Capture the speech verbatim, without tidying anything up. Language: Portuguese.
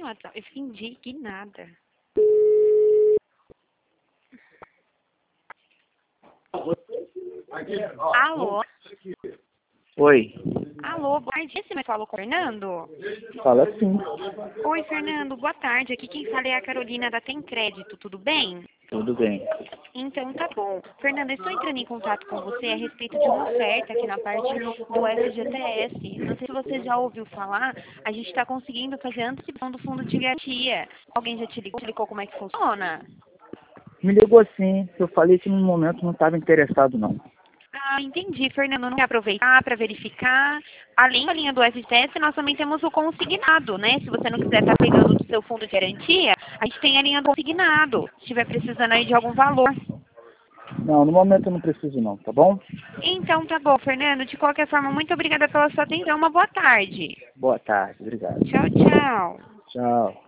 no WhatsApp. Eu fiquei indignada. Alô? Oi. Alô, boa tarde. Você me falou com o Fernando? Fala sim. Oi, Fernando, boa tarde. Aqui quem fala é a Carolina da Tem Crédito, tudo bem? Tudo bem. Então tá bom. Fernando, eu estou entrando em contato com você a respeito de uma oferta aqui na parte do F G T S. Não sei se você já ouviu falar, a gente está conseguindo fazer a antecipação do fundo de garantia. Alguém já te ligou, te ligou como é que funciona? Me ligou sim. Eu falei que no momento não estava interessado não. Ah, entendi, Fernando. Não quer aproveitar para verificar. Além da linha do F G S, nós também temos o consignado, né? Se você não quiser estar pegando do seu fundo de garantia, a gente tem a linha do consignado. Se estiver precisando aí de algum valor. Não, no momento eu não preciso não, tá bom? Então tá bom, Fernando. De qualquer forma, muito obrigada pela sua atenção. Uma boa tarde. Boa tarde, obrigado. Tchau, tchau. Tchau.